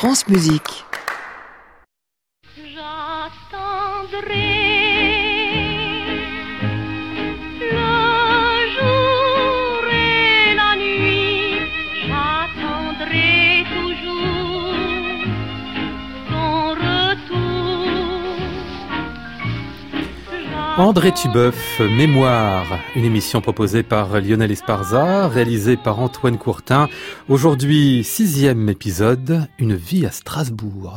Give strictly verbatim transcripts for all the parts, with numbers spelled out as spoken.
France Musique. J'attendrai le jour et la nuit, j'attendrai toujours son retour. André Tubeuf, Mémoire, une émission proposée par Lionel Esparza, réalisée par Antoine Courtin. Aujourd'hui, sixième épisode, une vie à Strasbourg.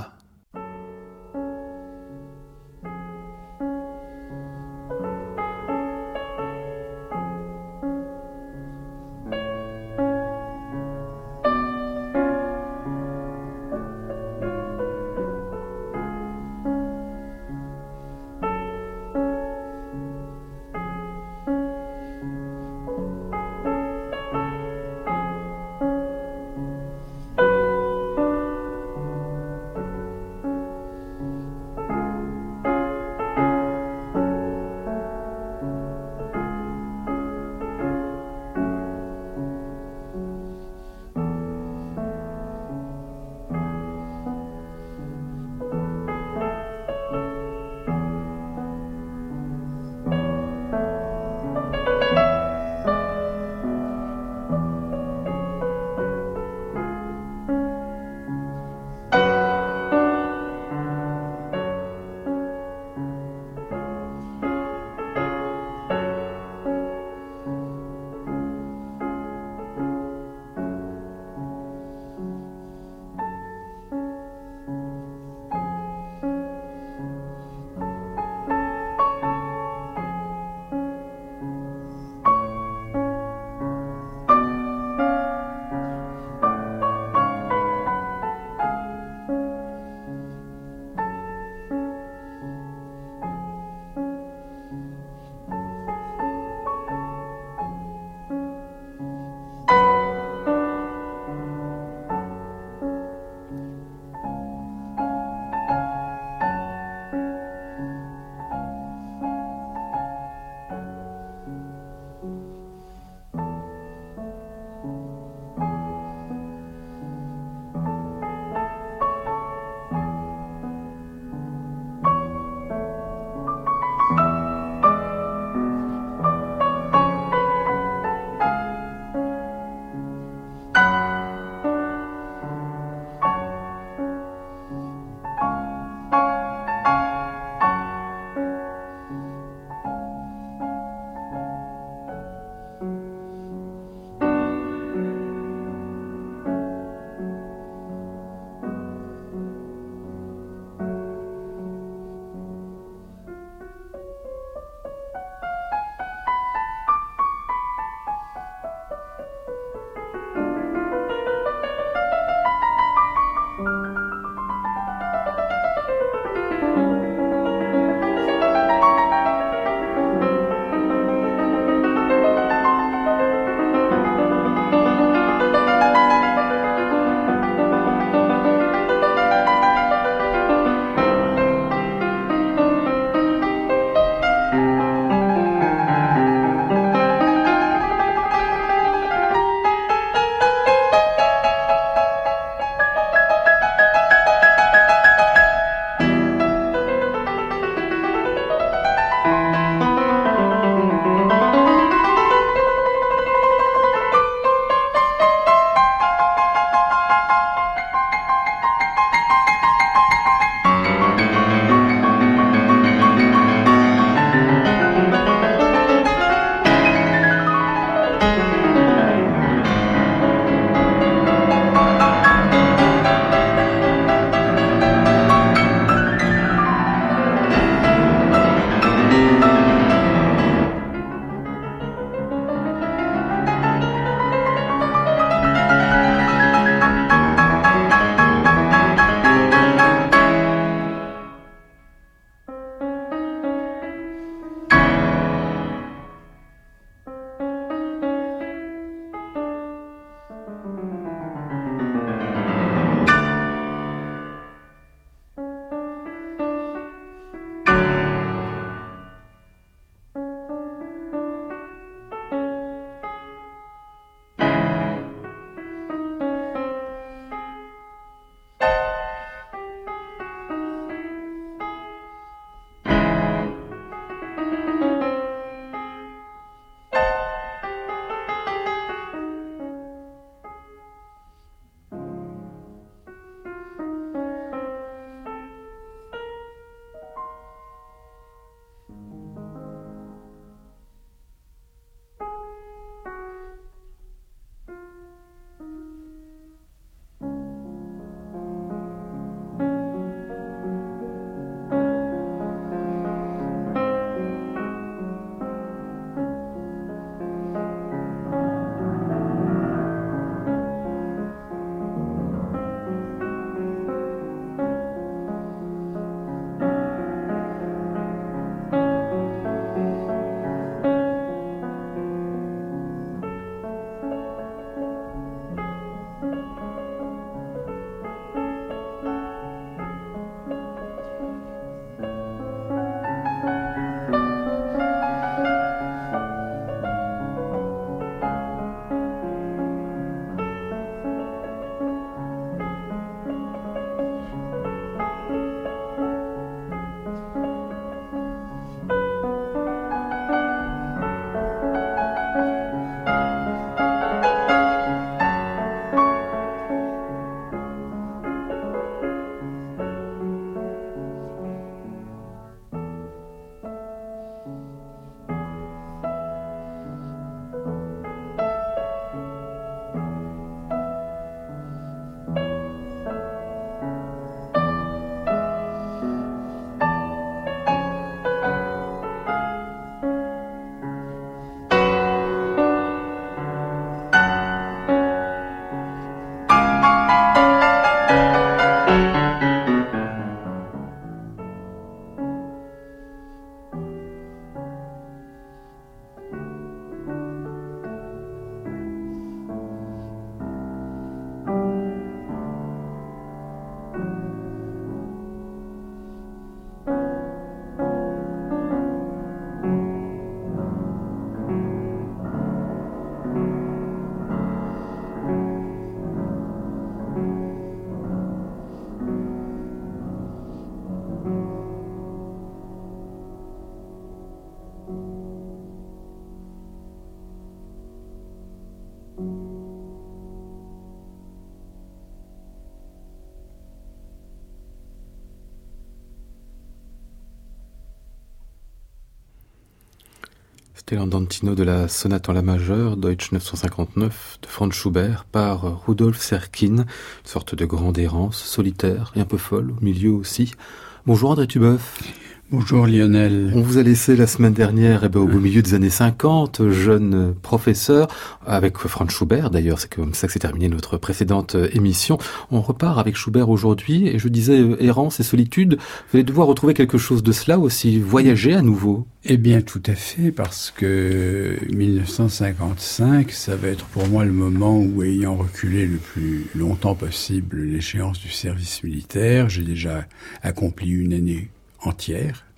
C'était l'andantino de la sonate en la majeure, Deutsch neuf cent cinquante-neuf, de Franz Schubert, par Rudolf Serkin, une sorte de grande errance, solitaire et un peu folle, au milieu aussi. Bonjour André Tubeuf. Bonjour Lionel. On vous a laissé la semaine dernière, eh ben, au milieu des années cinquante, jeune professeur, avec Franz Schubert d'ailleurs, c'est comme ça que s'est terminée notre précédente émission. On repart avec Schubert aujourd'hui, et je disais euh, errance et solitude, vous allez devoir retrouver quelque chose de cela aussi, voyager à nouveau. Eh bien tout à fait, parce que dix-neuf cent cinquante-cinq, ça va être pour moi le moment où, ayant reculé le plus longtemps possible l'échéance du service militaire, j'ai déjà accompli une année entière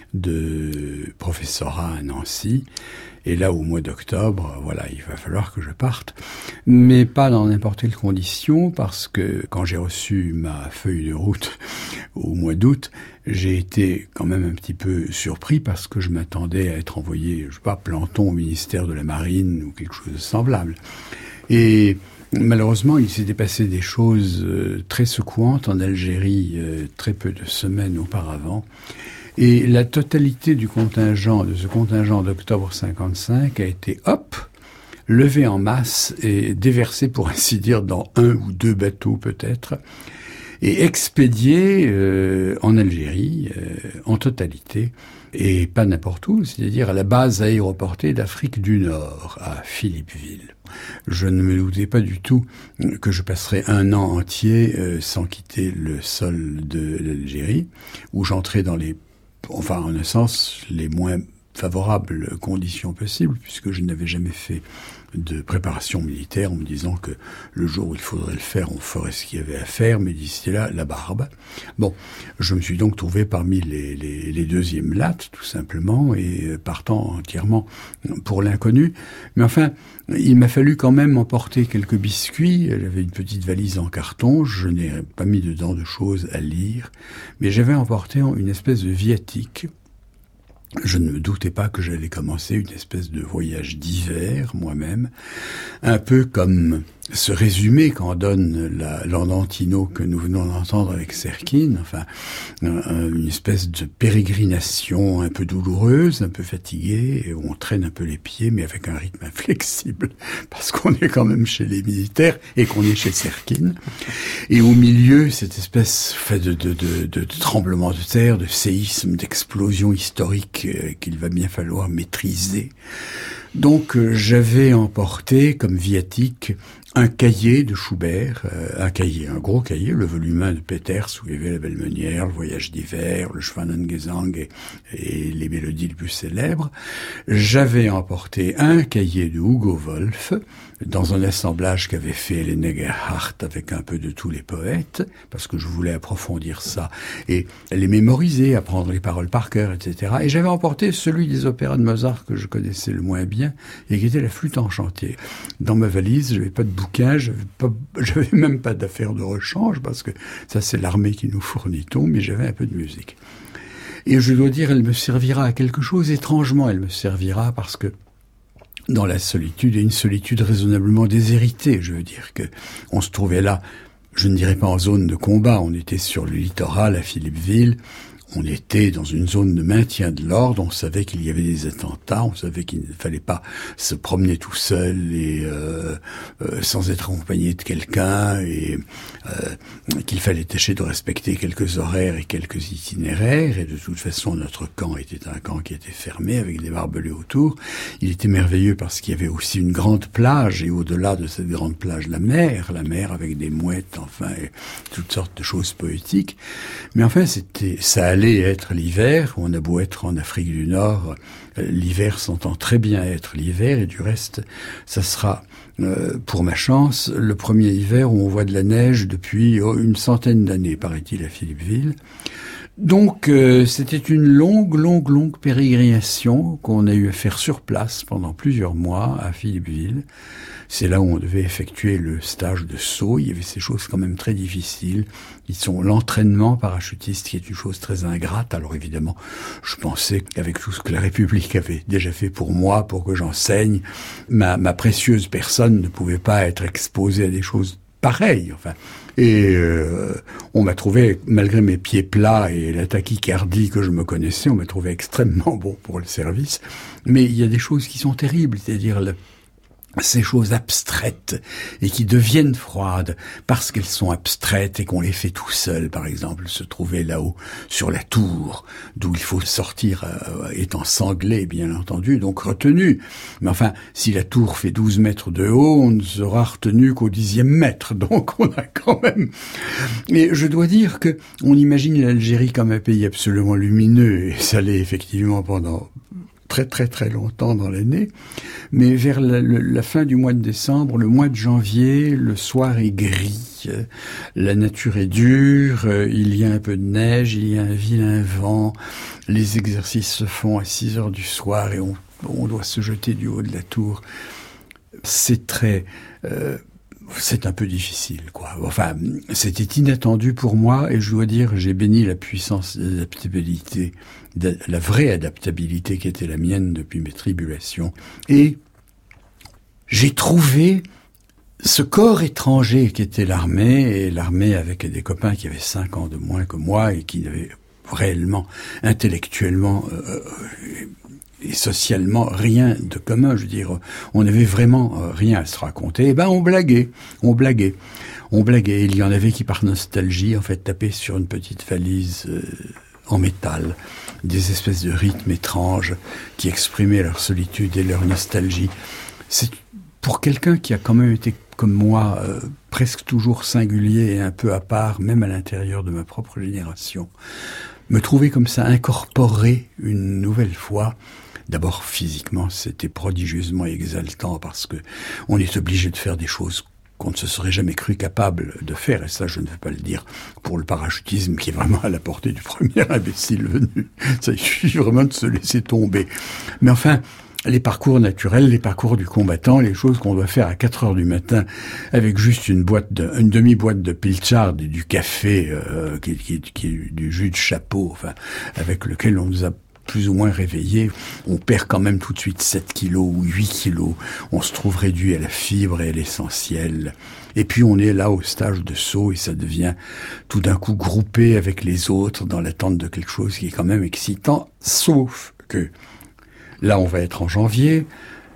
de professorat à Nancy. Et là, au mois d'octobre, voilà, il va falloir que je parte. Mais pas dans n'importe quelle condition, parce que quand j'ai reçu ma feuille de route au mois d'août, j'ai été quand même un petit peu surpris parce que je m'attendais à être envoyé, je sais pas, planton au ministère de la Marine ou quelque chose de semblable. Et malheureusement, il s'était passé des choses très secouantes en Algérie euh, très peu de semaines auparavant. Et la totalité du contingent, de ce contingent d'octobre cinquante-cinq a été, hop, levé en masse et déversé, pour ainsi dire, dans un ou deux bateaux peut-être, et expédié euh, en Algérie euh, en totalité, et pas n'importe où, c'est-à-dire à la base aéroportée d'Afrique du Nord, à Philippeville. Je ne me doutais pas du tout que je passerais un an entier euh, sans quitter le sol de l'Algérie, où j'entrais dans les, enfin en un sens, les moins favorables conditions possibles, puisque je n'avais jamais fait de préparation militaire en me disant que le jour où il faudrait le faire, on ferait ce qu'il y avait à faire, mais d'ici là, la barbe. Bon, je me suis donc trouvé parmi les, les, les deuxièmes lattes, tout simplement, et partant entièrement pour l'inconnu. Mais enfin, il m'a fallu quand même emporter quelques biscuits. J'avais une petite valise en carton, je n'ai pas mis dedans de choses à lire, mais j'avais emporté une espèce de viatique. Je ne me doutais pas que j'allais commencer une espèce de voyage d'hiver, moi-même, un peu comme ce résumé qu'en donne la, l'andantino que nous venons d'entendre avec Serkin, enfin, une espèce de pérégrination un peu douloureuse, un peu fatiguée, et où on traîne un peu les pieds, mais avec un rythme inflexible, parce qu'on est quand même chez les militaires et qu'on est chez Serkin. Et au milieu, cette espèce de, de, de, de, de tremblement de terre, de séisme, d'explosion historique euh, qu'il va bien falloir maîtriser. Donc euh, j'avais emporté comme viatique un cahier de Schubert, euh, un cahier, un gros cahier, le volume un de Peters, où il y avait la Belle Meunière, le Voyage d'hiver, le Schwanengesang et, et les mélodies les plus célèbres. J'avais emporté un cahier de Hugo Wolf, dans un assemblage qu'avait fait Helene Gerhardt avec un peu de tous les poètes, parce que je voulais approfondir ça et les mémoriser, apprendre les paroles par cœur, et cetera. Et j'avais emporté celui des opéras de Mozart que je connaissais le moins bien et qui était la Flûte en chantier. Dans ma valise, j'avais pas de bouquin, j'avais pas, j'avais même pas d'affaires de rechange, parce que ça c'est l'armée qui nous fournit tout, mais j'avais un peu de musique. Et je dois dire, elle me servira à quelque chose, étrangement elle me servira, parce que dans la solitude, et une solitude raisonnablement déshéritée, je veux dire que on se trouvait là, je ne dirais pas en zone de combat, on était sur le littoral à Philippeville, on était dans une zone de maintien de l'ordre, on savait qu'il y avait des attentats, on savait qu'il ne fallait pas se promener tout seul et euh, euh, sans être accompagné de quelqu'un, et euh, qu'il fallait tâcher de respecter quelques horaires et quelques itinéraires, et de toute façon notre camp était un camp qui était fermé avec des barbelés autour. Il était merveilleux parce qu'il y avait aussi une grande plage, et au-delà de cette grande plage, la mer, la mer avec des mouettes, enfin, et toutes sortes de choses poétiques. Mais enfin, c'était, ça allait être l'hiver, on a beau être en Afrique du Nord, l'hiver s'entend très bien être l'hiver, et du reste, ça sera, euh, pour ma chance, le premier hiver où on voit de la neige depuis oh, une centaine d'années, paraît-il, à Philippeville. Donc, euh, c'était une longue, longue, longue pérégrination qu'on a eu à faire sur place pendant plusieurs mois à Philippeville. C'est là où on devait effectuer le stage de saut. Il y avait ces choses quand même très difficiles, qui sont l'entraînement parachutiste, qui est une chose très ingrate. Alors évidemment, je pensais qu'avec tout ce que la République avait déjà fait pour moi, pour que j'enseigne, ma, ma précieuse personne ne pouvait pas être exposée à des choses pareilles. Enfin, Et euh, on m'a trouvé, malgré mes pieds plats et la tachycardie que je me connaissais, on m'a trouvé extrêmement bon pour le service. Mais il y a des choses qui sont terribles, c'est-à-dire le ces choses abstraites et qui deviennent froides parce qu'elles sont abstraites et qu'on les fait tout seul. Par exemple, se trouver là-haut sur la tour, d'où il faut sortir euh, étant sanglé, bien entendu, donc retenu. Mais enfin, si la tour fait douze mètres de haut, on ne sera retenu qu'au dixième mètre. Donc on a quand même... Mais je dois dire que on imagine l'Algérie comme un pays absolument lumineux, et ça l'est effectivement pendant très très très longtemps dans l'année, mais vers la, la, la fin du mois de décembre, le mois de janvier, le soir est gris, la nature est dure, il y a un peu de neige, il y a un vilain vent, les exercices se font à six heures du soir et on, on doit se jeter du haut de la tour. C'est très... Euh, c'est un peu difficile, quoi. Enfin, c'était inattendu pour moi, et je dois dire, j'ai béni la puissance d'adaptabilité, de, la vraie adaptabilité qui était la mienne depuis mes tribulations. Et j'ai trouvé ce corps étranger qui était l'armée, et l'armée avec des copains qui avaient cinq ans de moins que moi, et qui n'avaient réellement, intellectuellement, euh, et socialement rien de commun, je veux dire, on n'avait vraiment euh, rien à se raconter, et ben on blaguait, on blaguait, on blaguait, il y en avait qui par nostalgie, en fait, tapaient sur une petite valise euh, en métal, des espèces de rythmes étranges qui exprimaient leur solitude et leur nostalgie. C'est pour quelqu'un qui a quand même été, comme moi, euh, presque toujours singulier et un peu à part, même à l'intérieur de ma propre génération, me trouver comme ça, incorporé une nouvelle fois. D'abord, physiquement, c'était prodigieusement exaltant parce que on est obligé de faire des choses qu'on ne se serait jamais cru capable de faire. Et ça, je ne veux pas le dire pour le parachutisme qui est vraiment à la portée du premier imbécile venu. Ça, il suffit vraiment de se laisser tomber. Mais enfin, les parcours naturels, les parcours du combattant, les choses qu'on doit faire à quatre heures du matin avec juste une boîte de, une demi-boîte de pilchard et du café, euh, qui, qui, qui est du jus de chapeau, enfin, avec lequel on nous a plus ou moins réveillés, on perd quand même tout de suite sept kilos ou huit kilos. On se trouve réduit à la fibre et à l'essentiel. Et puis on est là au stage de saut et ça devient tout d'un coup groupé avec les autres dans l'attente de quelque chose qui est quand même excitant. Sauf que là on va être en janvier,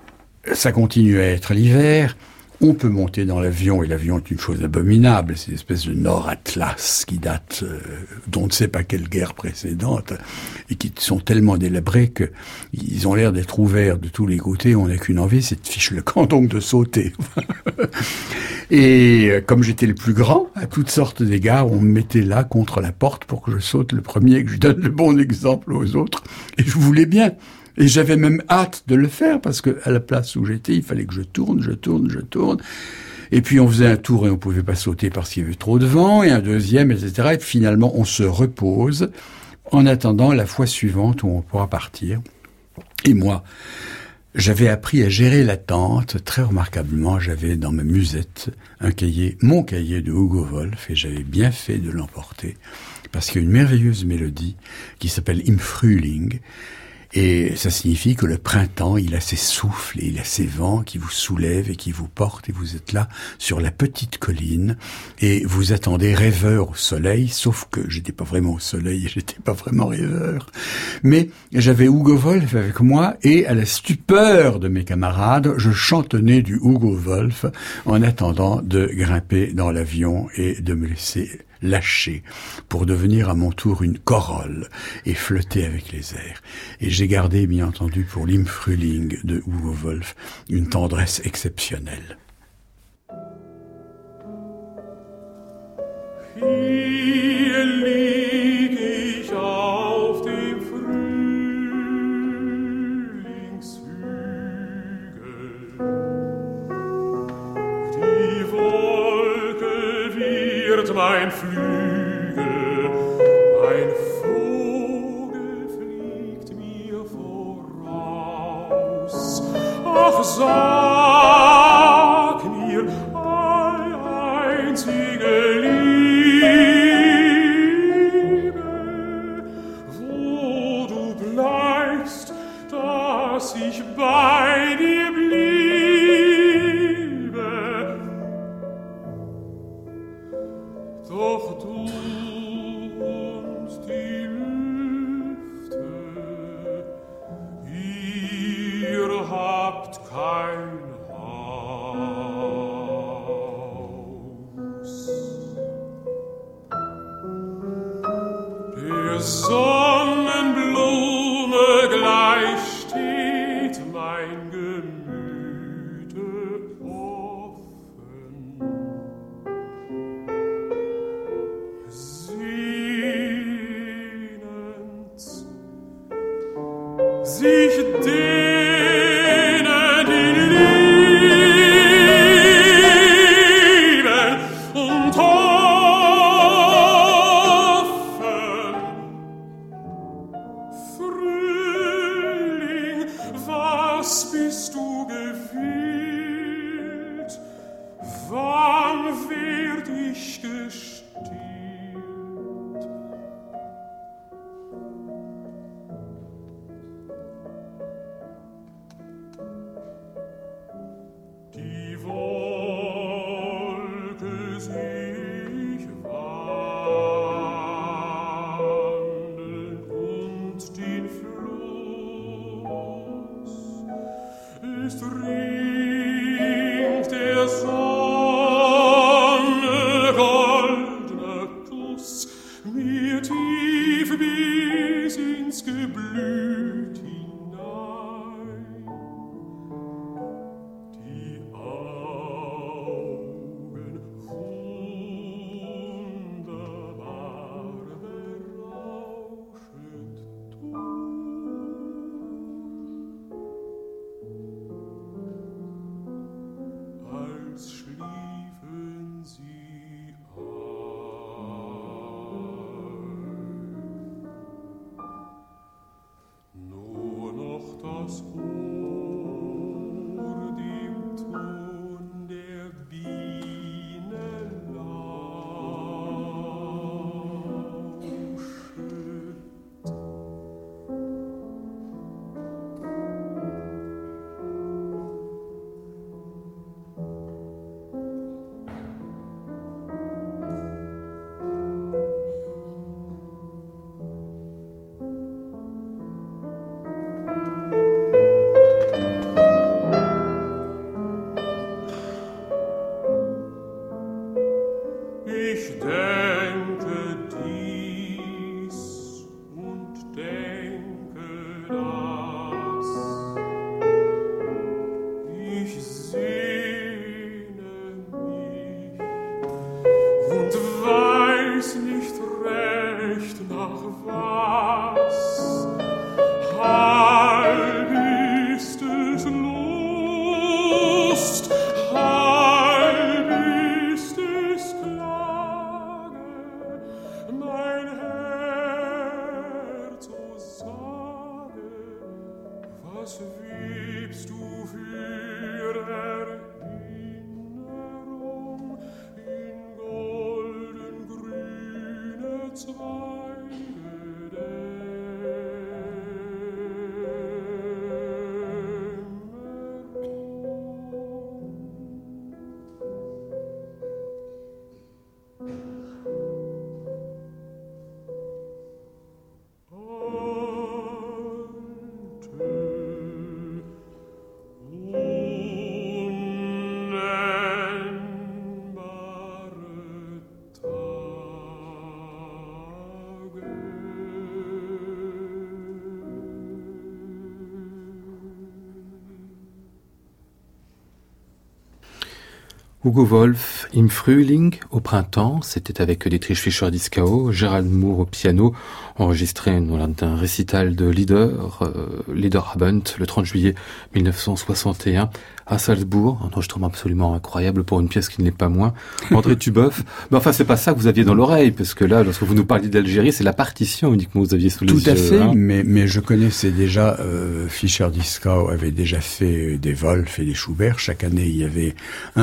ça continue à être l'hiver. On peut monter dans l'avion, et l'avion est une chose abominable, c'est une espèce de Nord-Atlas qui date euh, d'on ne sait pas quelle guerre précédente, et qui sont tellement délabrés que ils ont l'air d'être ouverts de tous les côtés, on n'a qu'une envie, c'est de ficher le camp, donc de sauter. Et euh, comme j'étais le plus grand, à toutes sortes d'égards, on me mettait là contre la porte pour que je saute le premier, que je donne le bon exemple aux autres, et je voulais bien. Et j'avais même hâte de le faire parce que à la place où j'étais, il fallait que je tourne, je tourne, je tourne. Et puis on faisait un tour et on pouvait pas sauter parce qu'il y avait trop de vent, et un deuxième, et cetera. Et puis finalement, on se repose en attendant la fois suivante où on pourra partir. Et moi, j'avais appris à gérer l'attente. Très remarquablement, j'avais dans ma musette un cahier, mon cahier de Hugo Wolf, et j'avais bien fait de l'emporter parce qu'il y a une merveilleuse mélodie qui s'appelle Im Frühling. Et ça signifie que le printemps, il a ses souffles et il a ses vents qui vous soulèvent et qui vous portent, et vous êtes là sur la petite colline et vous attendez rêveur au soleil, sauf que j'étais pas vraiment au soleil et j'étais pas vraiment rêveur. Mais j'avais Hugo Wolf avec moi et à la stupeur de mes camarades, je chantonnais du Hugo Wolf en attendant de grimper dans l'avion et de me laisser lâcher pour devenir à mon tour une corolle et flotter avec les airs. Et j'ai gardé, bien entendu, pour l'Im Frühling de Hugo Wolf, une tendresse exceptionnelle. Hier lieg ich auf dem Frühlingshügel. Die Wolke wird mein Flügel, ein Vogel fliegt mir voraus. Ach, sag mir, einzige Liebe, wo du bleibst, dass ich bei dir bliebe. Doch du und die Lüfte, ihr habt kein Haus. Der Sonnenblume gleich steht mein Gemüte offen. Sehnend sich denen, die lieben und hoffen. Frühling, was bist du gewillt? Wann werd ich gestillt? Die Wolke seh ich wandeln und den Fluss. Es trinkt der Sonne goldener Kuss mir tief bis ins Geblüt hinein. Die Augen wunderbar berauschend tun, als schliefen sie ein. Nur noch das Ohr dem Ton der Biene lauschet. Ich denke dies und denke das. Ich sehne mich und weiß nicht recht nach was. Halb ist es Lust, halb ist es Klage, mein Herz, o sage, was webst du für Erinnerung in golden-grüne Zweige Hugo Wolf, Im Frühling, au printemps, c'était avec Dietrich Fischer-Dieskau, Gerald Moore au piano, enregistré dans un récital de Lieder, euh, Liederabend, le trente juillet mille neuf cent soixante et un, à Salzbourg, un enregistrement absolument incroyable pour une pièce qui ne l'est pas moins. André Tubeuf, mais enfin c'est pas ça que vous aviez dans l'oreille, parce que là, lorsque vous nous parliez d'Algérie, c'est la partition uniquement que vous aviez sous les yeux. Tout à fait, hein. mais, mais je connaissais déjà, euh, Fischer-Dieskau avait déjà fait des Wolf et des Schubert. Chaque année, il y avait un récital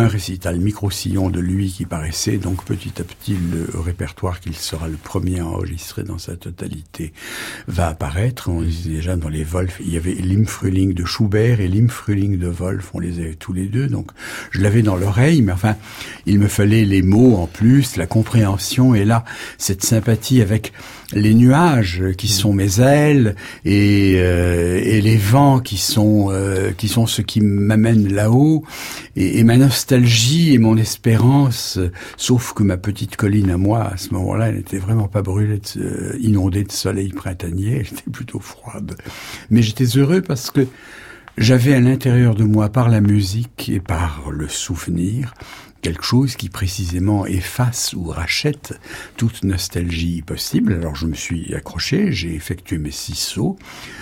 tas de micro-sillons de lui qui paraissaient. Donc petit à petit, le répertoire qu'il sera le premier à enregistrer dans sa totalité va apparaître. On est déjà dans les Wolf. Il y avait l'Im-Frühling de Schubert et l'Im-Frühling de Wolf. On les avait tous les deux. Donc je l'avais dans l'oreille, mais enfin, il me fallait les mots en plus, la compréhension, et là, cette sympathie avec les nuages qui sont mes ailes et, euh, et les vents qui sont euh, qui sont ce qui m'amène là-haut, et, et ma nostalgie et mon espérance, sauf que ma petite colline à moi à ce moment-là, elle n'était vraiment pas brûlée, de, euh, inondée de soleil printanier, elle était plutôt froide. Mais j'étais heureux parce que j'avais à l'intérieur de moi, par la musique et par le souvenir, quelque chose qui précisément efface ou rachète toute nostalgie possible. Alors je me suis accroché, j'ai effectué mes six sauts,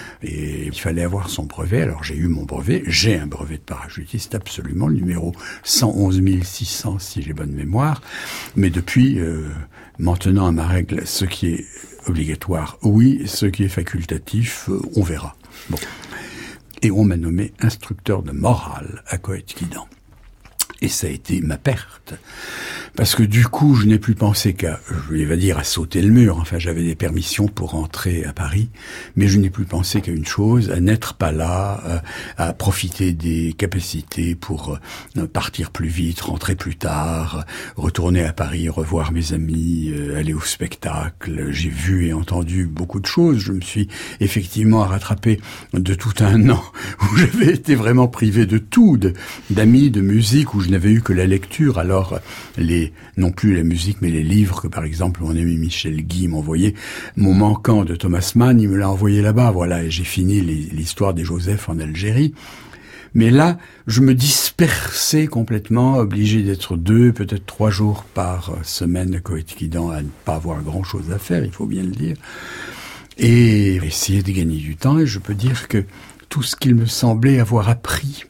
et il fallait avoir son brevet. Alors j'ai eu mon brevet, j'ai un brevet de parachutiste absolument, le numéro cent onze mille six cents si j'ai bonne mémoire, mais depuis, euh, maintenant à ma règle, ce qui est obligatoire, oui, ce qui est facultatif, euh, on verra. Bon. Et on m'a nommé instructeur de morale à Coëtquidan. Et ça a été ma perte. Parce que du coup, je n'ai plus pensé qu'à, je vais dire, à sauter le mur. Enfin, j'avais des permissions pour rentrer à Paris, mais je n'ai plus pensé qu'à une chose, à n'être pas là, à, à profiter des capacités pour euh, partir plus vite, rentrer plus tard, retourner à Paris, revoir mes amis, euh, aller au spectacle. J'ai vu et entendu beaucoup de choses. Je me suis effectivement rattrapé de tout un an où j'avais été vraiment privé de tout, de, d'amis, de musique, où je n'avais eu que la lecture. Alors, les non plus la musique, mais les livres que, par exemple, mon ami Michel Guy m'envoyait. Mon manquant de Thomas Mann, il me l'a envoyé là-bas, voilà, et j'ai fini les, l'histoire des Joseph en Algérie. Mais là, je me dispersais complètement, obligé d'être deux, peut-être trois jours par semaine à Coëtquidan, à ne pas avoir grand-chose à faire, il faut bien le dire, et essayer de gagner du temps. Et je peux dire que tout ce qu'il me semblait avoir appris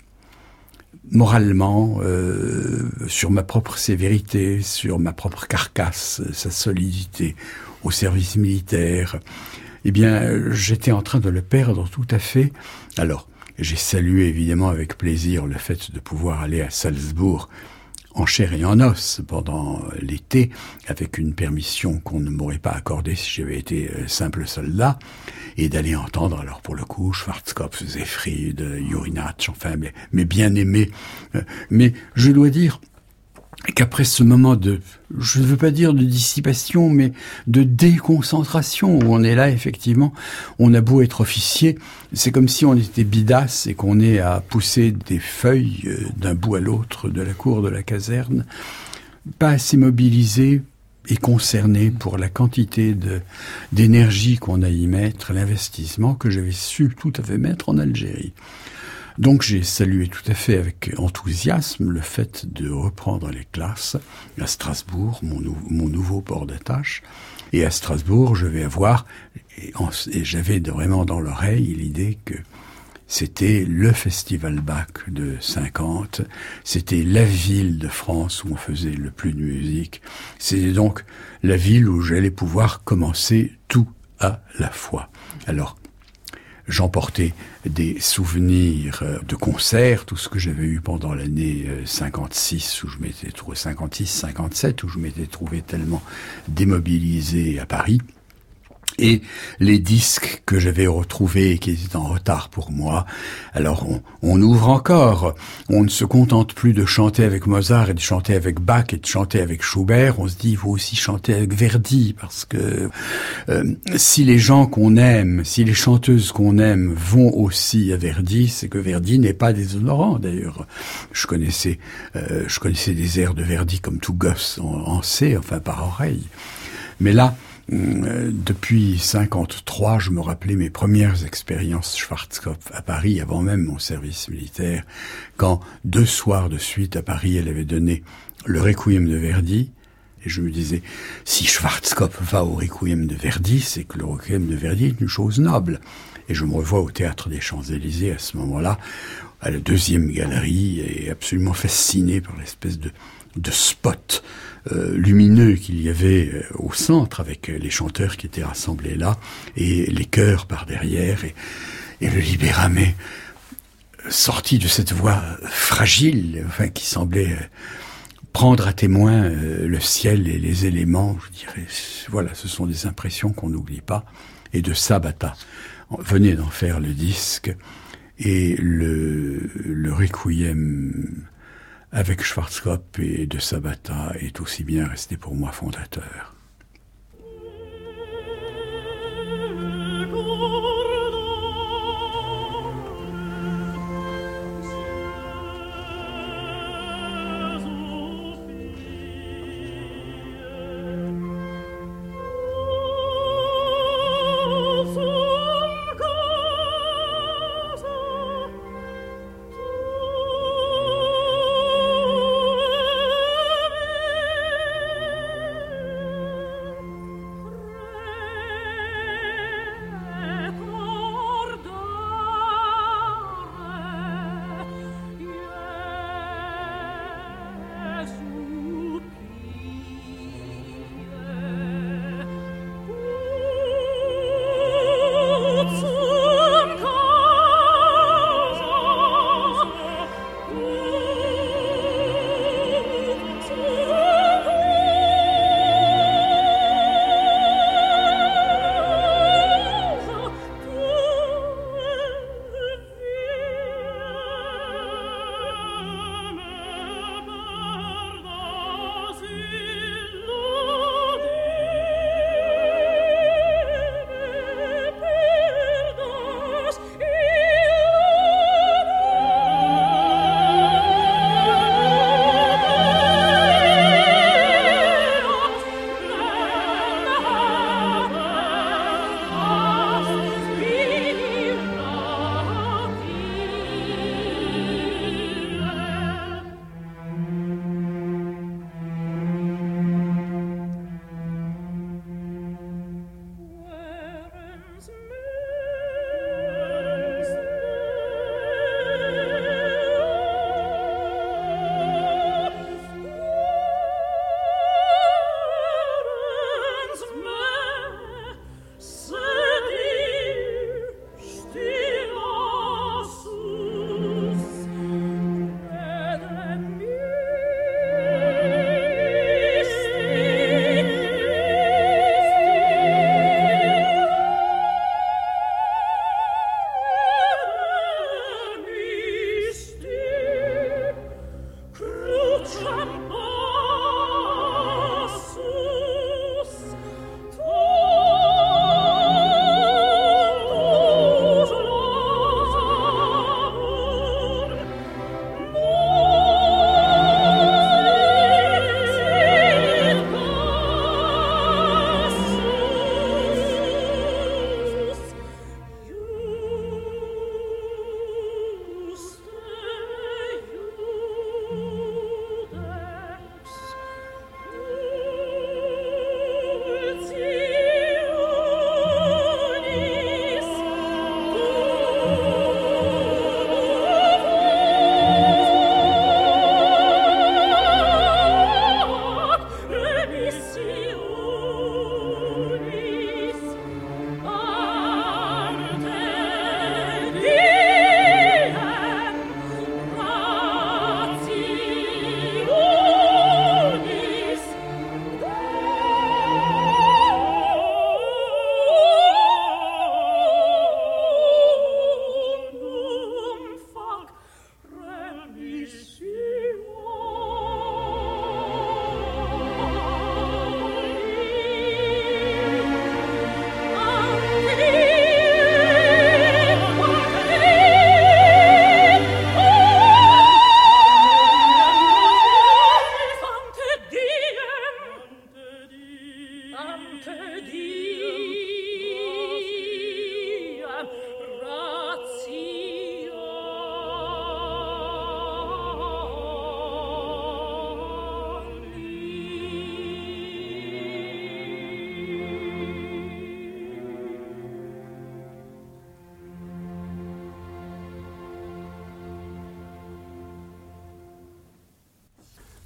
moralement, euh, sur ma propre sévérité, sur ma propre carcasse, sa solidité au service militaire, eh bien, j'étais en train de le perdre tout à fait. Alors, j'ai salué évidemment avec plaisir le fait de pouvoir aller à Salzbourg en chair et en os pendant l'été, avec une permission qu'on ne m'aurait pas accordée si j'avais été simple soldat, et d'aller entendre, alors pour le coup, Schwarzkopf, Seyfried, Jurinach, enfin, mes, mes bien-aimés. Mais je dois dire qu'après ce moment de, je ne veux pas dire de dissipation, mais de déconcentration, où on est là, effectivement, on a beau être officier, c'est comme si on était bidasse et qu'on est à pousser des feuilles d'un bout à l'autre de la cour de la caserne, pas assez mobilisé et concerné pour la quantité de, d'énergie qu'on a à y mettre, l'investissement que j'avais su tout à fait mettre en Algérie. Donc j'ai salué tout à fait avec enthousiasme le fait de reprendre les classes à Strasbourg, mon, nou- mon nouveau port d'attache. Et à Strasbourg, je vais avoir, et, en, et j'avais de, vraiment dans l'oreille l'idée que c'était le Festival Bach de cinquante, c'était la ville de France où on faisait le plus de musique. C'était donc la ville où j'allais pouvoir commencer tout à la fois. Alors, j'emportais des souvenirs de concerts, tout ce que j'avais eu pendant l'année cinquante-six, où je m'étais trouvé, cinquante-six cinquante-sept, où je m'étais trouvé tellement démobilisé à Paris. Et les disques que j'avais retrouvés et qui étaient en retard pour moi. Alors on, on ouvre encore, on ne se contente plus de chanter avec Mozart et de chanter avec Bach et de chanter avec Schubert, on se dit il faut aussi chanter avec Verdi, parce que euh, si les gens qu'on aime, si les chanteuses qu'on aime vont aussi à Verdi, c'est que Verdi n'est pas déshonorant. D'ailleurs, je connaissais, euh, je connaissais des airs de Verdi comme tout gosse en, en C, enfin par oreille. Mais là, Euh, depuis cinquante-trois, je me rappelais mes premières expériences Schwarzkopf à Paris, avant même mon service militaire, quand deux soirs de suite à Paris, elle avait donné le Requiem de Verdi, et je me disais, si Schwarzkopf va au Requiem de Verdi, c'est que le Requiem de Verdi est une chose noble. Et je me revois au Théâtre des Champs-Élysées à ce moment-là, à la deuxième galerie, et absolument fasciné par l'espèce de, de spot Euh, lumineux qu'il y avait euh, au centre, avec euh, les chanteurs qui étaient rassemblés là, et les chœurs par derrière, et, et le Libéramé sorti de cette voix fragile, enfin qui semblait euh, prendre à témoin euh, le ciel et les éléments, je dirais, voilà, ce sont des impressions qu'on n'oublie pas. Et de Sabata, venez d'en faire le disque, et le, le Requiem avec Schwarzkopf et de Sabata est aussi bien resté pour moi fondateur.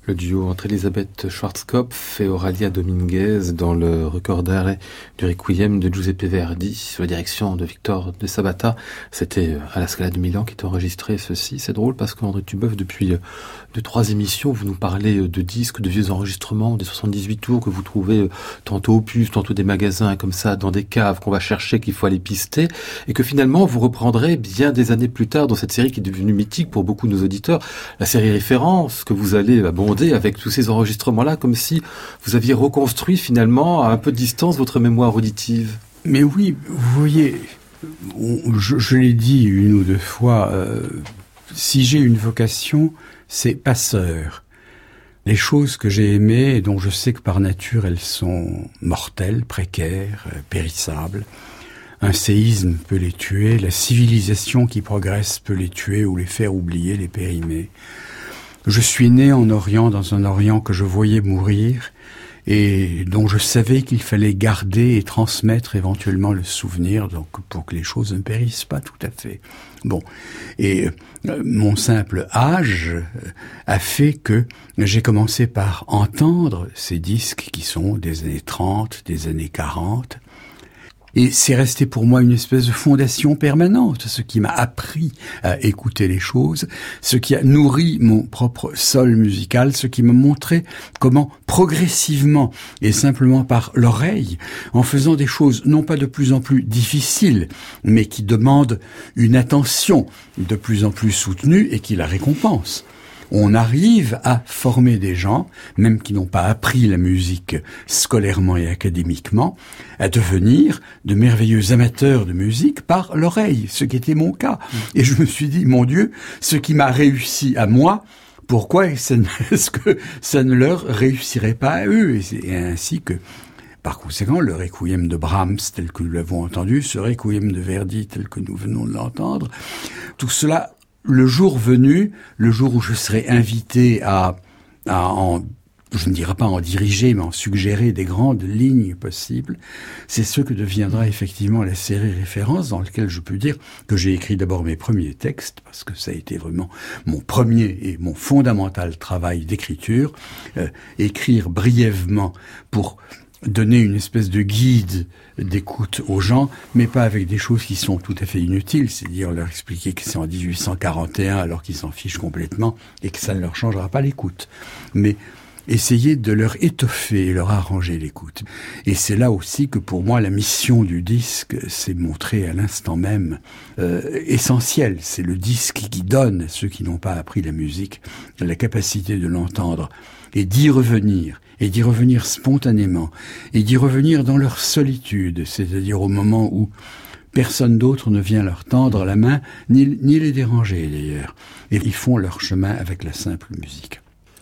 Le duo entre Elisabeth Schwarzkopf et Auralia Dominguez dans le recorder du Requiem de Giuseppe Verdi sous la direction de Victor de Sabata. C'était à la Scala de Milan qui est enregistré ceci. C'est drôle parce qu'André Tubeuf, depuis deux, trois émissions, vous nous parlez de disques, de vieux enregistrements, des soixante-dix-huit tours que vous trouvez tantôt au Puce, tantôt des magasins comme ça, dans des caves qu'on va chercher, qu'il faut aller pister, et que finalement vous reprendrez bien des années plus tard dans cette série qui est devenue mythique pour beaucoup de nos auditeurs, la série Référence, que vous allez abonder avec tous ces enregistrements-là, comme si vous aviez reconstruit finalement à un peu de distance votre mémoire auditive. Mais oui, vous voyez, je, je l'ai dit une ou deux fois, euh, si j'ai une vocation, c'est passeur. Les choses que j'ai aimées et dont je sais que par nature elles sont mortelles, précaires, périssables, un séisme peut les tuer, la civilisation qui progresse peut les tuer ou les faire oublier, les périmer. Je suis né en Orient, dans un Orient que je voyais mourir et dont je savais qu'il fallait garder et transmettre éventuellement le souvenir, donc pour que les choses ne périssent pas tout à fait. Bon, et euh, mon simple âge a fait que j'ai commencé par entendre ces disques qui sont des années trente, des années quarante. Et c'est resté pour moi une espèce de fondation permanente, ce qui m'a appris à écouter les choses, ce qui a nourri mon propre sol musical, ce qui m'a montré comment progressivement et simplement par l'oreille, en faisant des choses non pas de plus en plus difficiles, mais qui demandent une attention de plus en plus soutenue et qui la récompense. On arrive à former des gens, même qui n'ont pas appris la musique scolairement et académiquement, à devenir de merveilleux amateurs de musique par l'oreille, ce qui était mon cas. Et je me suis dit, mon Dieu, ce qui m'a réussi à moi, pourquoi est-ce que ça ne leur réussirait pas à eux? Et c'est ainsi que, par conséquent, le Requiem de Brahms, tel que nous l'avons entendu, ce Requiem de Verdi, tel que nous venons de l'entendre, tout cela, le jour venu, le jour où je serai invité à, à en, je ne dirais pas en diriger, mais en suggérer des grandes lignes possibles, c'est ce que deviendra effectivement la série Référence, dans laquelle je peux dire que j'ai écrit d'abord mes premiers textes, parce que ça a été vraiment mon premier et mon fondamental travail d'écriture, euh, écrire brièvement pour donner une espèce de guide d'écoute aux gens, mais pas avec des choses qui sont tout à fait inutiles, c'est-à-dire leur expliquer que c'est en dix-huit cent quarante et un alors qu'ils s'en fichent complètement et que ça ne leur changera pas l'écoute. Mais essayer de leur étoffer et leur arranger l'écoute. Et c'est là aussi que pour moi la mission du disque s'est montrée à l'instant même euh, essentielle. C'est le disque qui donne à ceux qui n'ont pas appris la musique la capacité de l'entendre et d'y revenir, et d'y revenir spontanément, et d'y revenir dans leur solitude, c'est-à-dire au moment où personne d'autre ne vient leur tendre la main, ni, ni les déranger d'ailleurs. Et ils font leur chemin avec la simple musique.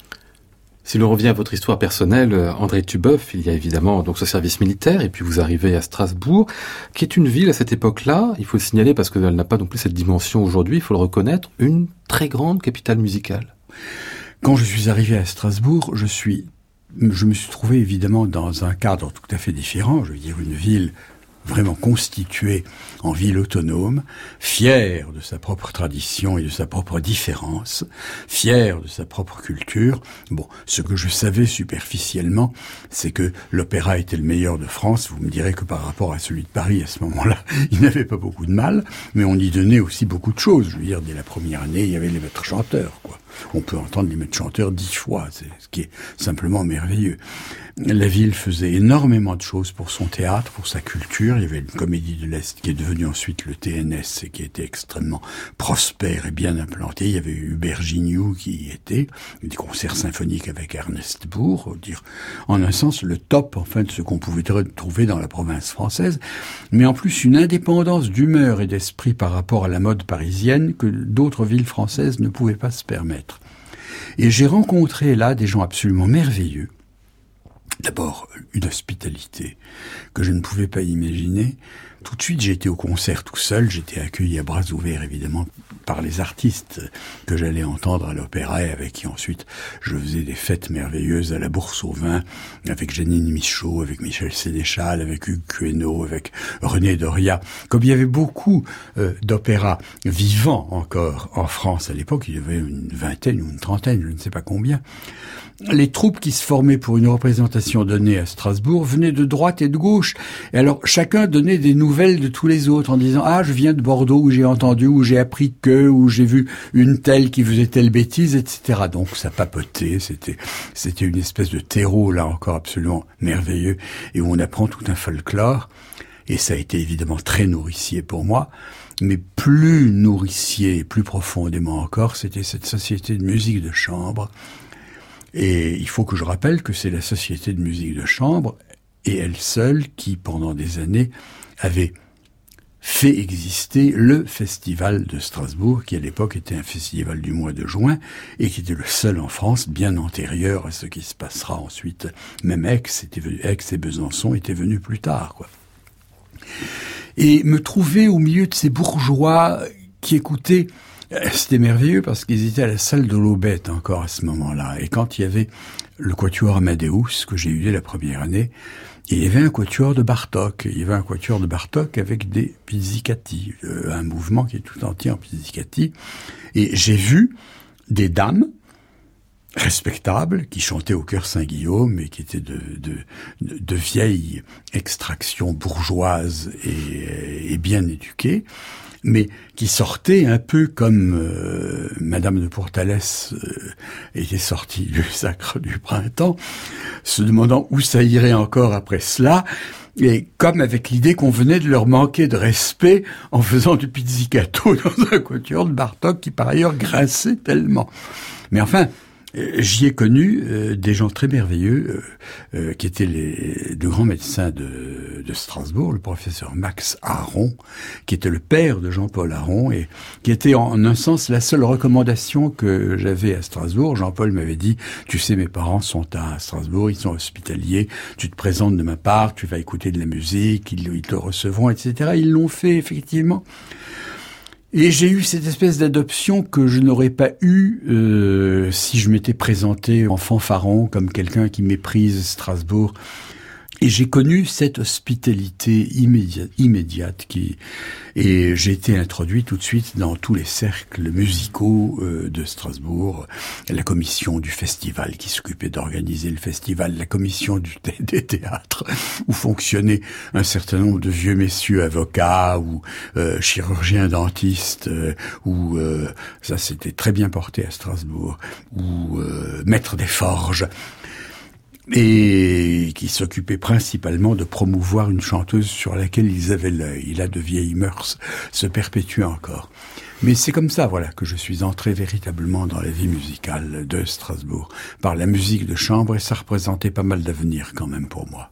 Si l'on revient à votre histoire personnelle, André Tubeuf, il y a évidemment donc ce service militaire, et puis vous arrivez à Strasbourg, qui est une ville à cette époque-là, il faut le signaler parce qu'elle n'a pas non plus cette dimension aujourd'hui, il faut le reconnaître, une très grande capitale musicale. Quand je suis arrivé à Strasbourg, je suis, je me suis trouvé évidemment dans un cadre tout à fait différent, je veux dire une ville vraiment constituée en ville autonome, fière de sa propre tradition et de sa propre différence, fière de sa propre culture. Bon, ce que je savais superficiellement, c'est que l'opéra était le meilleur de France. Vous me direz que par rapport à celui de Paris, à ce moment-là, il n'avait pas beaucoup de mal, mais on y donnait aussi beaucoup de choses. Je veux dire, dès la première année, il y avait les maîtres chanteurs, quoi. On peut entendre les maîtres chanteurs dix fois, c'est ce qui est simplement merveilleux. La ville faisait énormément de choses pour son théâtre, pour sa culture. Il y avait une comédie de l'Est qui est devenue ensuite le T N S et qui était extrêmement prospère et bien implanté. Il y avait eu Hubert Gignoux qui y était, des concerts symphoniques avec Ernest Bourg, dire en un sens le top enfin de ce qu'on pouvait trouver dans la province française, mais en plus une indépendance d'humeur et d'esprit par rapport à la mode parisienne que d'autres villes françaises ne pouvaient pas se permettre. Et j'ai rencontré là des gens absolument merveilleux, d'abord une hospitalité que je ne pouvais pas imaginer. Tout de suite, j'ai été au concert tout seul, j'étais accueilli à bras ouverts évidemment par les artistes que j'allais entendre à l'opéra et avec qui ensuite je faisais des fêtes merveilleuses à la Bourse au Vin, avec Janine Michaud, avec Michel Sénéchal, avec Hugues Queneau, avec René Doria. Comme il y avait beaucoup euh, d'opéras vivants encore en France à l'époque, il y avait une vingtaine ou une trentaine, je ne sais pas combien, les troupes qui se formaient pour une représentation donnée à Strasbourg venaient de droite et de gauche. Et alors, chacun donnait des nouvelles de tous les autres en disant « Ah, je viens de Bordeaux, où j'ai entendu, où j'ai appris que, où j'ai vu une telle qui faisait telle bêtise, et cetera » Donc, ça papotait, c'était, c'était une espèce de terreau, là encore, absolument merveilleux, et où on apprend tout un folklore. Et ça a été évidemment très nourricier pour moi. Mais plus nourricier, plus profondément encore, c'était cette société de musique de chambre. Et il faut que je rappelle que c'est la Société de musique de chambre, et elle seule, qui, pendant des années, avait fait exister le Festival de Strasbourg, qui à l'époque était un festival du mois de juin, et qui était le seul en France, bien antérieur à ce qui se passera ensuite. Même Aix, était venu, Aix et Besançon étaient venus plus tard, quoi. Et me trouver au milieu de ces bourgeois qui écoutaient, c'était merveilleux parce qu'ils étaient à la salle de l'Aubette encore à ce moment-là. Et quand il y avait le quatuor Amadeus, que j'ai eu dès la première année, il y avait un quatuor de Bartók. Il y avait un quatuor de Bartók avec des pizzicati, euh, un mouvement qui est tout entier en pizzicati. Et j'ai vu des dames respectables qui chantaient au chœur Saint-Guillaume et qui étaient de, de, de, de vieilles extractions bourgeoises et, et bien éduquées, mais qui sortait un peu comme euh, Madame de Pourtalès euh, était sortie du Sacre du Printemps, se demandant où ça irait encore après cela, et comme avec l'idée qu'on venait de leur manquer de respect en faisant du pizzicato dans un quatuor de Bartók qui par ailleurs grinçait tellement. Mais enfin, j'y ai connu euh, des gens très merveilleux euh, euh, qui étaient les de grands médecins de, de Strasbourg, le professeur Max Aron, qui était le père de Jean-Paul Aron et qui était en un sens la seule recommandation que j'avais à Strasbourg. Jean-Paul m'avait dit « Tu sais, mes parents sont à Strasbourg, ils sont hospitaliers, tu te présentes de ma part, tu vas écouter de la musique, ils, ils te recevront, et cetera » Ils l'ont fait effectivement. Et j'ai eu cette espèce d'adoption que je n'aurais pas eue euh, si je m'étais présenté en fanfaron comme quelqu'un qui méprise Strasbourg. Et j'ai connu cette hospitalité immédiate, immédiate qui, et j'ai été introduit tout de suite dans tous les cercles musicaux euh, de Strasbourg. La commission du festival qui s'occupait d'organiser le festival, la commission du thé- des théâtres où fonctionnaient un certain nombre de vieux messieurs avocats ou euh, chirurgiens dentistes, euh, ou euh, ça c'était très bien porté à Strasbourg, ou euh, maîtres des forges. Et qui s'occupait principalement de promouvoir une chanteuse sur laquelle ils avaient l'œil. Là, de vieilles mœurs se perpétuent encore. Mais c'est comme ça, voilà, que je suis entré véritablement dans la vie musicale de Strasbourg, par la musique de chambre, et ça représentait pas mal d'avenir quand même pour moi.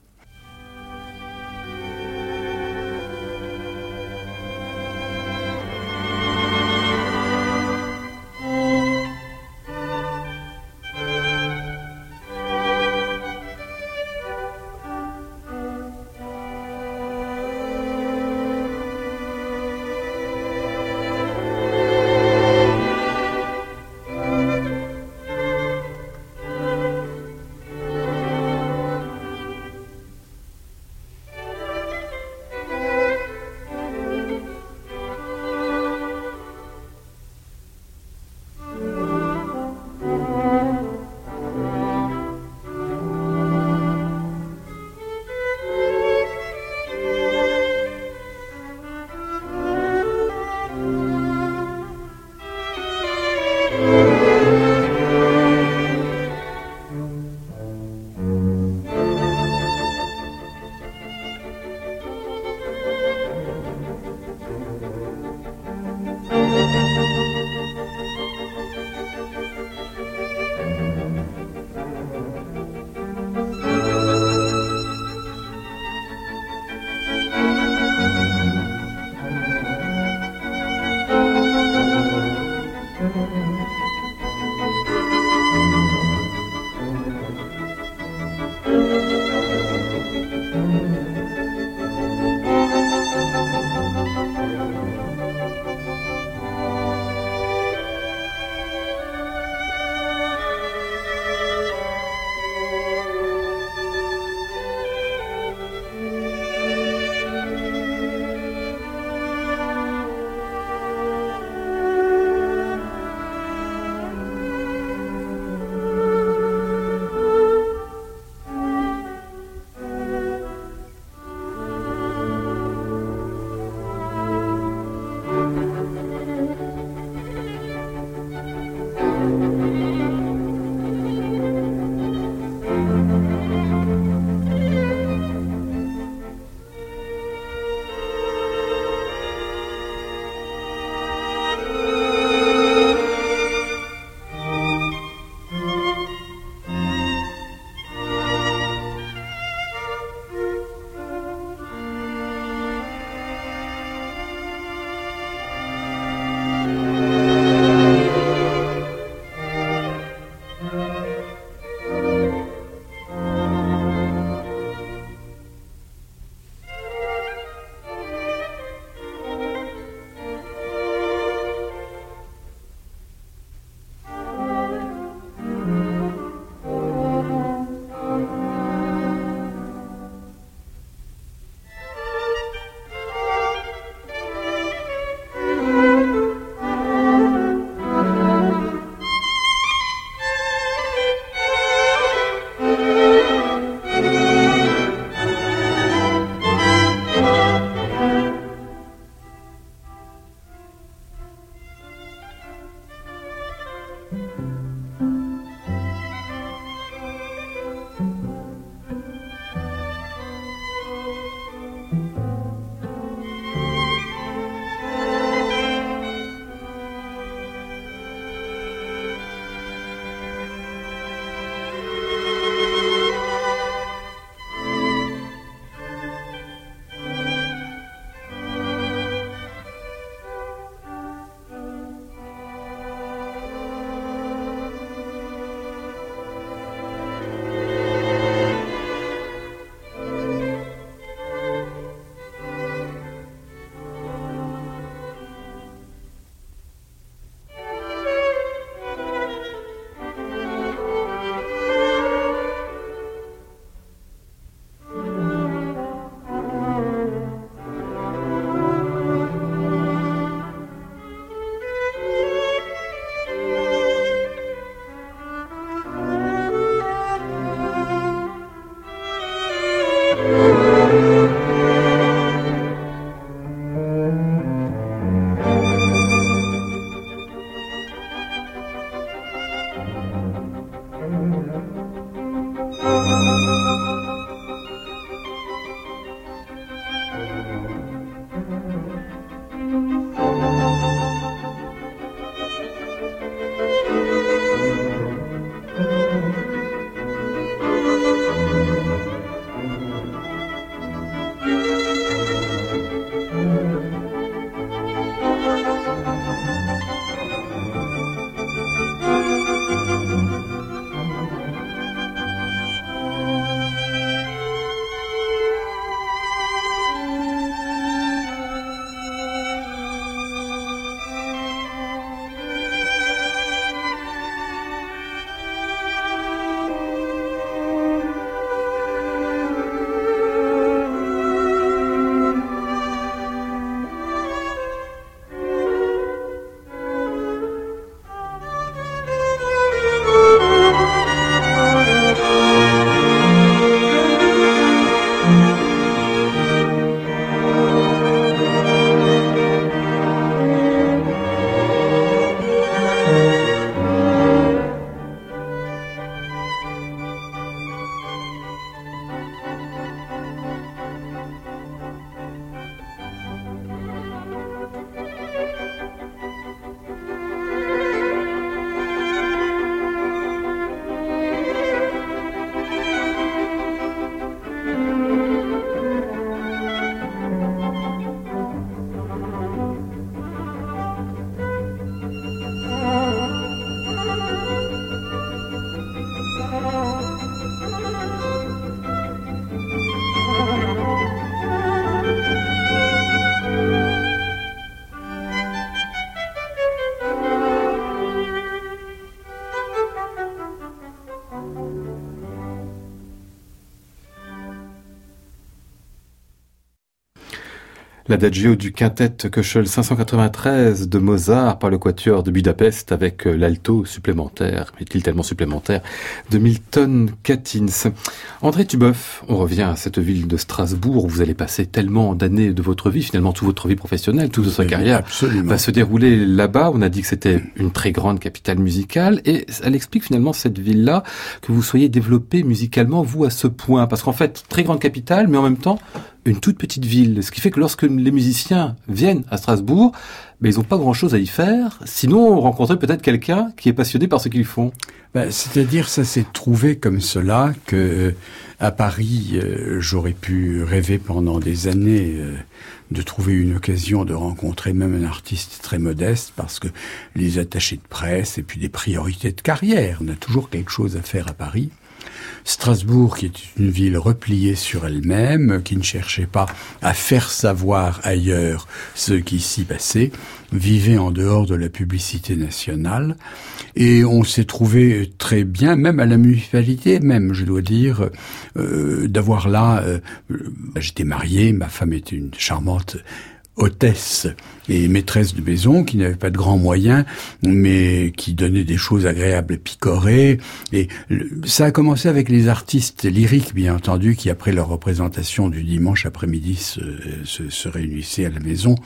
L'adagio du quintet Köchel cinq cent quatre-vingt-treize de Mozart par le quatuor de Budapest avec l'alto supplémentaire, est-il tellement supplémentaire, de Milton Kattins. André Tubeuf, on revient à cette ville de Strasbourg où vous allez passer tellement d'années de votre vie, finalement toute votre vie professionnelle, toute votre carrière Absolument. va se dérouler là-bas. On a dit que c'était une très grande capitale musicale et elle explique finalement cette ville-là que vous soyez développé musicalement, vous, à ce point. Parce qu'en fait, très grande capitale, mais en même temps, une toute petite ville. Ce qui fait que lorsque les musiciens viennent à Strasbourg, ben, ils n'ont pas grand-chose à y faire. Sinon, rencontrer peut-être quelqu'un qui est passionné par ce qu'ils font. Ben, c'est-à-dire, ça s'est trouvé comme cela que euh, à Paris, euh, j'aurais pu rêver pendant des années euh, de trouver une occasion de rencontrer même un artiste très modeste, parce que les attachés de presse et puis des priorités de carrière, on a toujours quelque chose à faire à Paris. Strasbourg, qui est une ville repliée sur elle-même, qui ne cherchait pas à faire savoir ailleurs ce qui s'y passait, vivait en dehors de la publicité nationale. Et on s'est trouvé très bien, même à la municipalité, même, je dois dire, euh, d'avoir là... Euh, j'étais marié, ma femme était une charmante hôtesse et maîtresse de maison qui n'avait pas de grands moyens, mais qui donnait des choses agréables et picorées. Et ça a commencé avec les artistes lyriques, bien entendu, qui après leur représentation du dimanche après-midi se, se, se réunissaient à la maison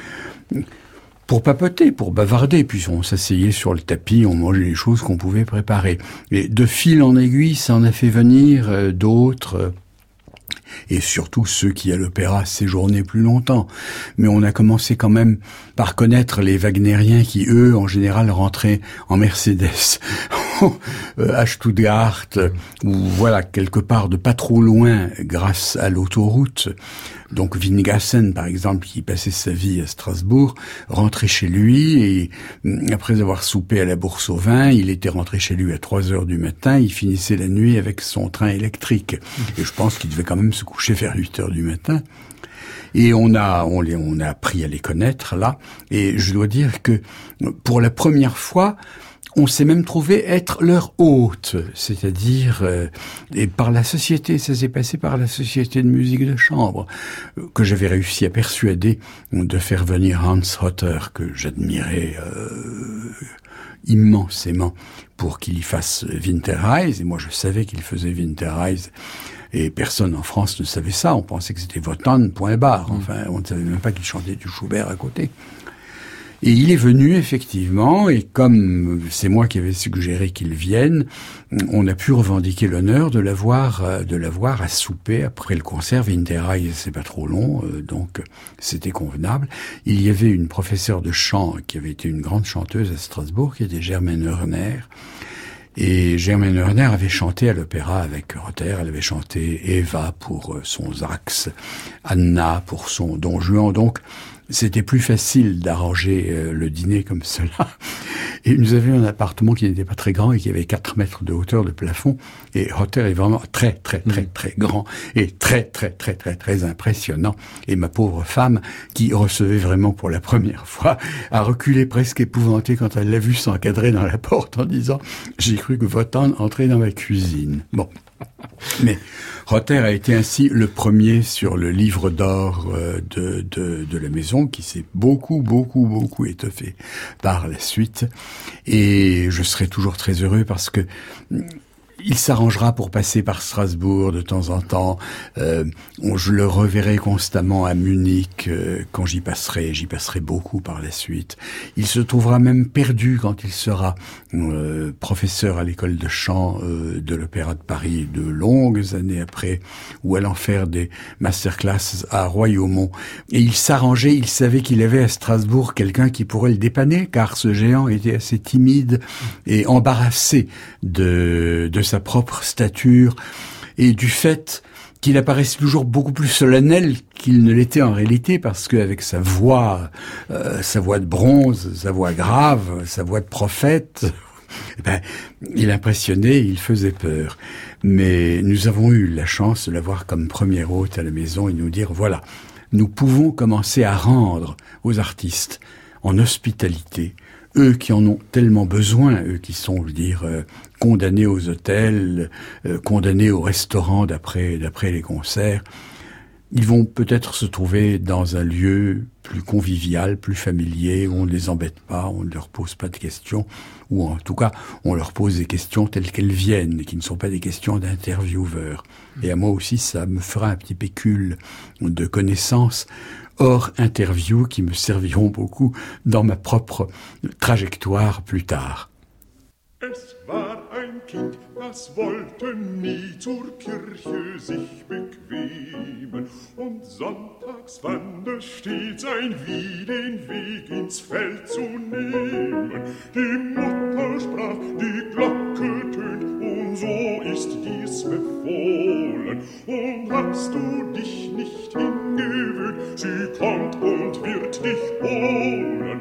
pour papoter, pour bavarder. Puis on s'asseyait sur le tapis, on mangeait les choses qu'on pouvait préparer. Et de fil en aiguille, ça en a fait venir euh, d'autres... Euh, et surtout ceux qui à l'opéra séjournaient plus longtemps. Mais on a commencé quand même par connaître les wagnériens qui, eux, en général, rentraient en Mercedes à Stuttgart, ou voilà, quelque part de pas trop loin grâce à l'autoroute. Donc Wingassen, par exemple, qui passait sa vie à Strasbourg, rentrait chez lui et après avoir soupé à la Bourse au vin, il était rentré chez lui à trois heures du matin, il finissait la nuit avec son train électrique. Et je pense qu'il devait quand même se coucher vers huit heures du matin. Et on a, on les, on a appris à les connaître, là. Et je dois dire que, pour la première fois, on s'est même trouvé être leur hôte, c'est-à-dire, euh, et par la société, ça s'est passé par la société de musique de chambre, que j'avais réussi à persuader de faire venir Hans Hotter, que j'admirais euh, immensément, pour qu'il y fasse Winterreise, et moi je savais qu'il faisait Winterreise, et personne en France ne savait ça, on pensait que c'était Wotan, point barre, enfin, on ne savait même pas qu'il chantait du Schubert à côté. Et il est venu, effectivement, et comme c'est moi qui avais suggéré qu'il vienne, on a pu revendiquer l'honneur de l'avoir, de l'avoir à souper après le concert. Winterreise, c'est pas trop long, donc c'était convenable. Il y avait une professeure de chant qui avait été une grande chanteuse à Strasbourg, qui était Germaine Hörner. Et Germaine Hörner avait chanté à l'opéra avec Rother, elle avait chanté Eva pour son Saxe, Anna pour son Don Juan, donc c'était plus facile d'arranger euh, le dîner comme cela. Et nous avions un appartement qui n'était pas très grand et qui avait quatre mètres de hauteur de plafond. Et Rother est vraiment très, très, très, très grand et très, très, très, très, très impressionnant. Et ma pauvre femme, qui recevait vraiment pour la première fois, a reculé presque épouvantée quand elle l'a vu s'encadrer dans la porte en disant « J'ai cru que Wotan entrait dans ma cuisine. » Bon. Mais Rother a été ainsi le premier sur le livre d'or de, de, de la maison, qui s'est beaucoup, beaucoup, beaucoup étoffé par la suite. Et je serai toujours très heureux parce que il s'arrangera pour passer par Strasbourg de temps en temps. Euh, on, je le reverrai constamment à Munich euh, quand j'y passerai. J'y passerai beaucoup par la suite. Il se trouvera même perdu quand il sera euh, professeur à l'école de chant euh, de l'Opéra de Paris de longues années après, ou allant faire des masterclass à Royaumont. Et il s'arrangeait, il savait qu'il avait à Strasbourg quelqu'un qui pourrait le dépanner, car ce géant était assez timide et embarrassé de, de sa sa propre stature et du fait qu'il apparaissait toujours beaucoup plus solennel qu'il ne l'était en réalité, parce qu'avec sa voix, euh, sa voix de bronze, sa voix grave, sa voix de prophète, eh ben, il impressionnait, il faisait peur. Mais nous avons eu la chance de l'avoir comme premier hôte à la maison et nous dire, voilà, nous pouvons commencer à rendre aux artistes en hospitalité, eux qui en ont tellement besoin, eux qui sont, je veux dire, euh, condamnés aux hôtels, euh, condamnés au restaurant d'après, d'après les concerts. Ils vont peut-être se trouver dans un lieu plus convivial, plus familier, où on ne les embête pas, on ne leur pose pas de questions, ou en tout cas, on leur pose des questions telles qu'elles viennent, qui ne sont pas des questions d'intervieweurs. Et à moi aussi, ça me fera un petit pécule de connaissances hors interview qui me serviront beaucoup dans ma propre trajectoire plus tard. Es war ein Kind, das wollte nie zur Kirche sich bequemen, und sonntags fand es stets ein Wie, den Weg ins Feld zu nehmen. Die Mutter sprach, die Glocke tönt, und so ist dies befohlen. Und hast du dich nicht hingewöhnt, sie kommt und wird dich holen.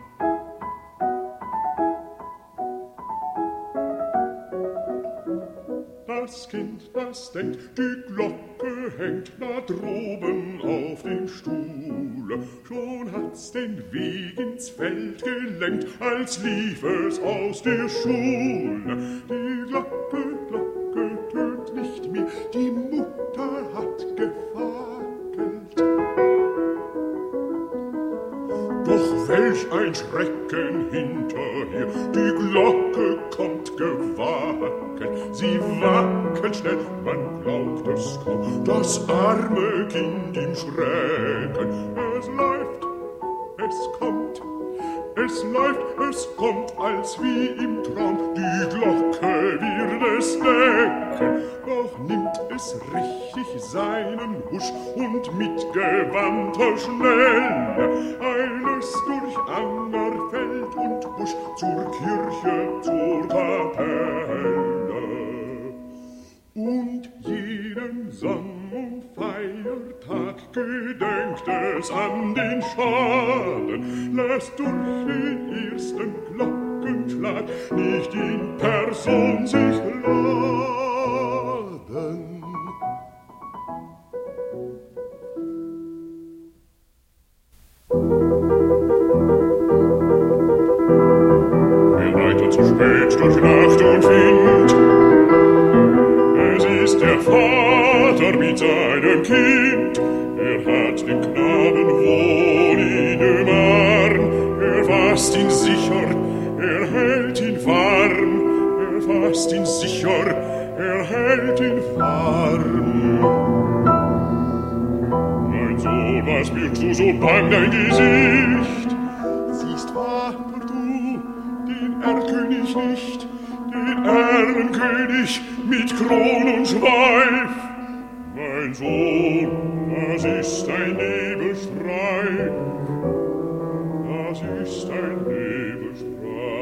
Das Kind, das denkt, die Glocke hängt da droben auf dem Stuhle. Schon hat's den Weg ins Feld gelenkt, als lief es aus der Schule. Die Glocke, Glocke tönt nicht mehr, die Mutter hat gefackelt. Doch welch ein Schrecken hinterher, die Glocke kommt gewackelt. Sie wackelt schnell, man glaubt es kaum, das arme Kind im Schrecken. Es läuft, es kommt, es läuft, es kommt, als wie im Traum, die Glocke wird es wecken. Doch nimmt es richtig seinen Husch und mit gewandter Schnelle eiles durch Anger, Feld und Busch zur Kirche, zur Kapelle. Und jeden Sonn- und Feiertag gedenkt es an den Schaden, lässt durch den ersten Glockenschlag nicht in Person sich laden. Er reitet zu spät durch Nacht und Wind, es ist der Vater mit seinem Kind. Er hat den Knaben wohl in dem Arm, er fasst ihn sicher, er hält ihn warm, er fasst ihn sicher, er hält ihn warm. Mein Sohn, was birgst du so bang dein Gesicht? Siehst, Vater, du den Erlkönig nicht, den Erlenkönig mit Kron und Schweif. Mein Sohn, das ist ein Nebelstreif, das ist ein Nebelstreif.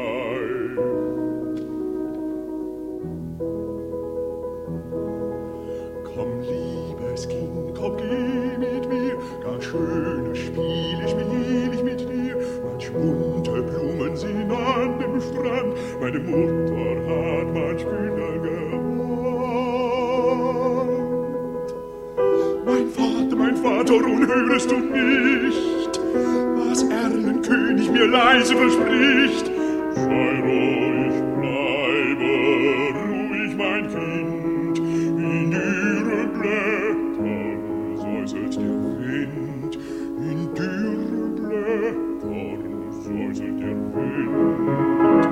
Komm, liebes Kind, komm, geh mit mir, ganz schönes Spiel, ich spiel ich mit dir. Manch bunte Blumen sind an dem Strand, meine Mutter hat manch Bilder gemalt. Mein Vater, mein Vater, unhörest du nicht, was Erlenkönig mir leise verspricht? Sei ruhig, bleibe ruhig, mein Kind, in dürren Blättern säuselt der Wind, in dürren Blättern säuselt der Wind.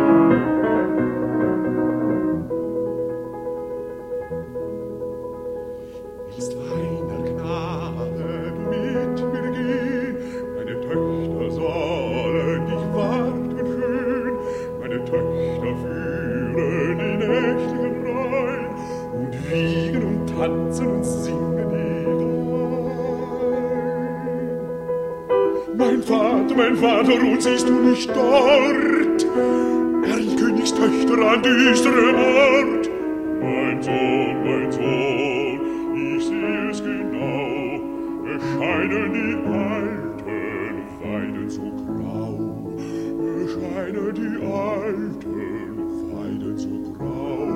Willst feiner Gnade mit mir gehen? Meine Töchter sollen dich warten schön, meine Töchter führen die nächtlichen Reihen und wiegen und tanzen und singen ihre Ein. Mein Vater, mein Vater, und siehst du nicht dort Erlkönigs Töchter an düsterem Ort? Mein Sohn, mein Sohn, ich seh es genau, es scheinen die alten Weiden so grau, es scheinen die alten Weiden so grau.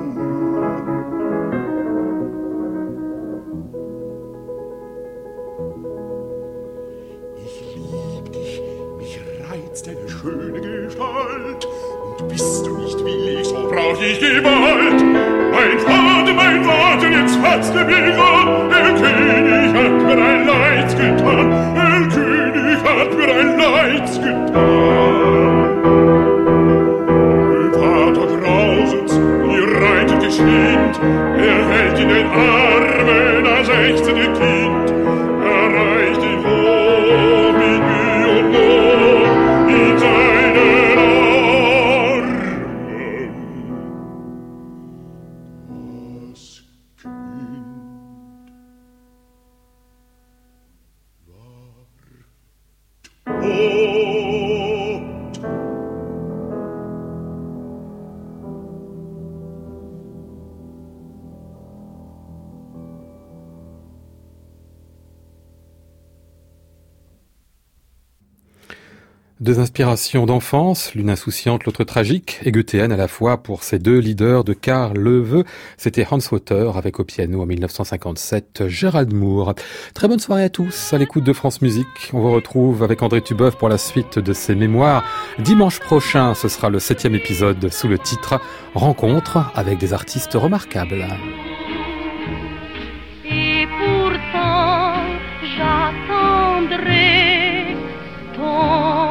Ich lieb dich, mich reizt deine schöne Gestalt, und bist du nicht willig, so brauch ich Gewalt. Mein Vater, mein Vater, jetzt fasst du mich an, der König hat mir Deux inspirations d'enfance, l'une insouciante, l'autre tragique, et goethéenne à la fois pour ces deux leaders de Karl Löwe. C'était Hans Water avec au piano en dix-neuf cent cinquante-sept Gérald Moore. Très bonne soirée à tous à l'écoute de France Musique. On vous retrouve avec André Tubeuf pour la suite de ses mémoires. Dimanche prochain, ce sera le septième épisode sous le titre Rencontre avec des artistes remarquables. Et pourtant, j'attendrai ton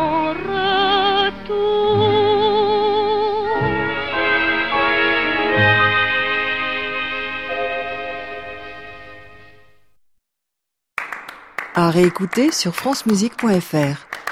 à réécouter sur francemusique point f r.